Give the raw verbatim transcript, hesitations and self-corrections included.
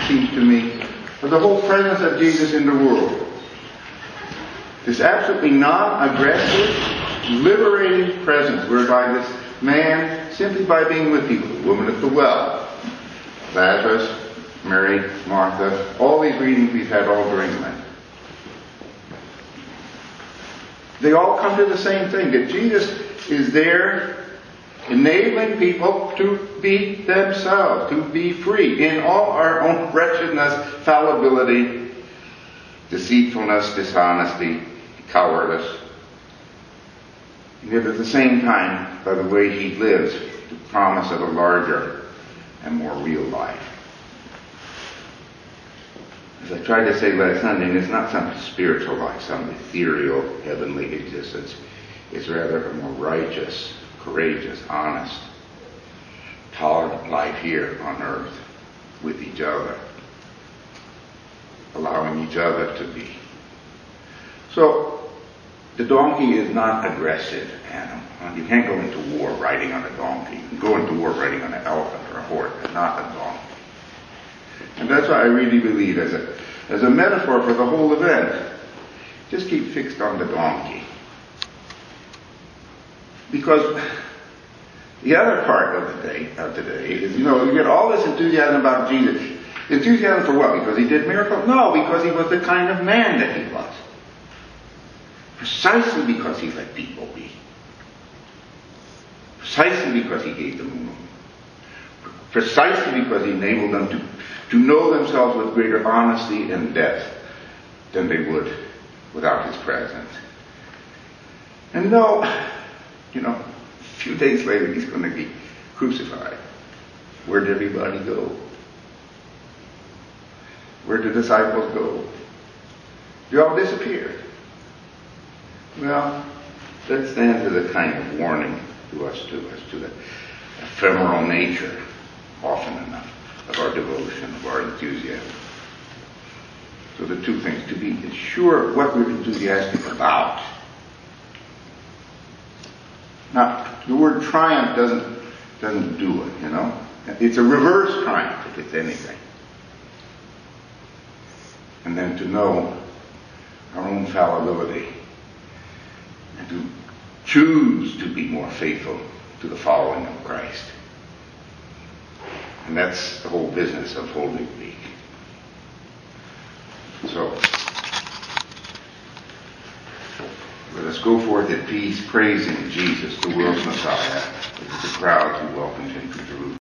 it seems to me, of the whole presence of Jesus in the world. This absolutely non-aggressive, liberating presence whereby this man, simply by being with people, the woman at the well, Lazarus, Mary, Martha, all these readings we've had all during Lent, they all come to the same thing, that Jesus is there enabling people to be themselves, to be free in all our own wretchedness, fallibility, deceitfulness, dishonesty, cowardice. And yet at the same time, by the way he lives, the promise of a larger and more real life. As I tried to say last Sunday, it's not some spiritual life, some ethereal, heavenly existence. It's rather a more righteous, courageous, honest, tolerant life here on earth with each other, allowing each other to be. So, the donkey is not aggressive animal. You can't go into war riding on a donkey. You can go into war riding on an elephant or a horse, but not a donkey. And that's why I really believe, as a, as a metaphor for the whole event, just keep fixed on the donkey. Because the other part of the day, of today is, you know, you get all this enthusiasm about Jesus. Enthusiasm for what? Because he did miracles? No, because he was the kind of man that he was. Precisely because he let people be. Precisely because he gave them room. Precisely because he enabled them to, to know themselves with greater honesty and depth than they would without his presence. And no, you know, a few days later he's going to be crucified. Where did everybody go? Where did the disciples go? They all disappeared. Well, that stands as a kind of warning to us too, as to the ephemeral nature, often enough, of our devotion, of our enthusiasm. So the two things, to be sure what we're enthusiastic about. Now, the word triumph doesn't, doesn't do it, you know. It's a reverse triumph, if it's anything. And then to know our own fallibility and to choose to be more faithful to the following of Christ. And that's the whole business of Holy Week. So, let us go forth in peace, praising Jesus, the world's Messiah, with the crowd who welcomed him to Jerusalem.